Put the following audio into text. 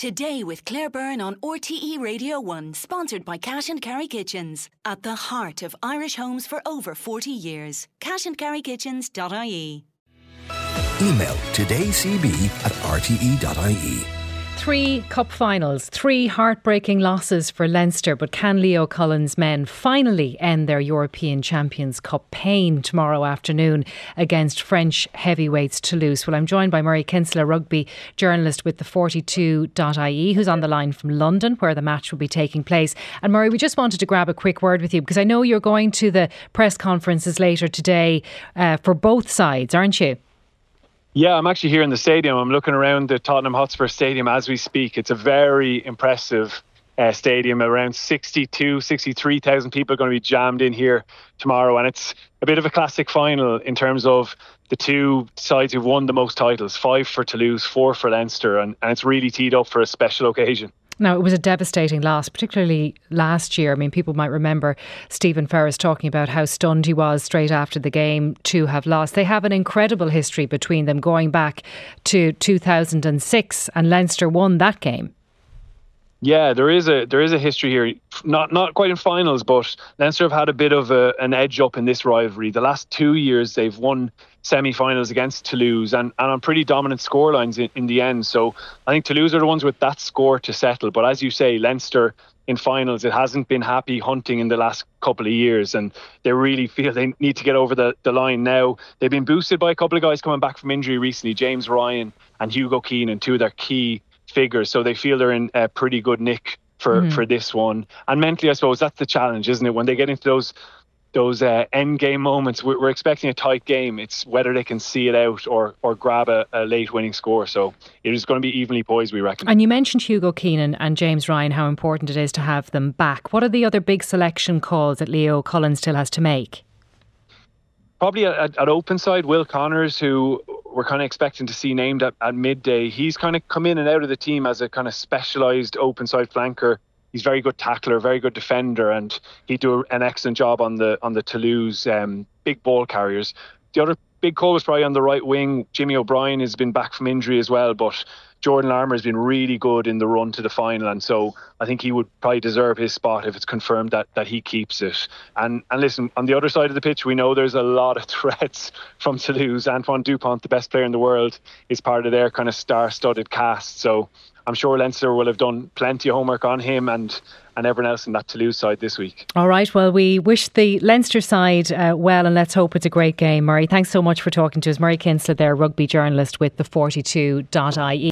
Today with Claire Byrne on RTE Radio 1, sponsored by Cash and Carry Kitchens. At the heart of Irish homes for over 40 years. cashandcarrykitchens.ie. Email todaycb@rte.ie. 3 cup finals, 3 heartbreaking losses for Leinster, but can Leo Cullen's men finally end their European Champions Cup pain tomorrow afternoon against French heavyweights Toulouse? Well, I'm joined by Murray Kinsella, rugby journalist with the 42.ie, who's on the line from London, where the match will be taking place. And Murray, we just wanted to grab a quick word with you, because I know you're going to the press conferences later today for both sides, aren't you? Yeah, I'm actually here in the stadium. I'm looking around the Tottenham Hotspur Stadium as we speak. It's a very impressive stadium. Around 63,000 people are going to be jammed in here tomorrow. And it's a bit of a classic final in terms of the two sides who've won the most titles. 5 for Toulouse, 4 for Leinster. And it's really teed up for a special occasion. Now, it was a devastating loss, particularly last year. I mean, people might remember Stephen Ferris talking about how stunned he was straight after the game to have lost. They have an incredible history between them, going back to 2006, and Leinster won that game. Yeah, there is a history here. Not quite in finals, but Leinster have had a bit of an edge up in this rivalry. The last 2 years they've won semi-finals against Toulouse and on pretty dominant scorelines in the end. So I think Toulouse are the ones with that score to settle. But as you say, Leinster in finals, it hasn't been happy hunting in the last couple of years, and they really feel they need to get over the line now. They've been boosted by a couple of guys coming back from injury recently, James Ryan and Hugo Keenan, two of their key figures, so they feel they're in a pretty good nick for this one. And mentally, I suppose that's the challenge, isn't it? When they get into those end game moments, we're expecting a tight game. It's whether they can see it out or grab a late winning score. So it is going to be evenly poised, we reckon. And you mentioned Hugo Keenan and James Ryan, how important it is to have them back. What are the other big selection calls that Leo Cullen still has to make? Probably at open side, Will Connors, who we're kind of expecting to see named at midday. He's kind of come in and out of the team as a kind of specialised open side flanker. He's very good tackler, very good defender, and he'd do an excellent job on the Toulouse big ball carriers. The other big call was probably on the right wing. Jimmy O'Brien has been back from injury as well, but Jordan Larmour has been really good in the run to the final, and so I think he would probably deserve his spot if it's confirmed that he keeps it. And listen, on the other side of the pitch, we know there's a lot of threats from Toulouse. Antoine Dupont, the best player in the world, is part of their kind of star-studded cast. So I'm sure Leinster will have done plenty of homework on him and everyone else in that Toulouse side this week. All right, well, we wish the Leinster side well, and let's hope it's a great game. Murray, thanks so much for talking to us. Murray Kinsella there, rugby journalist with the 42.ie.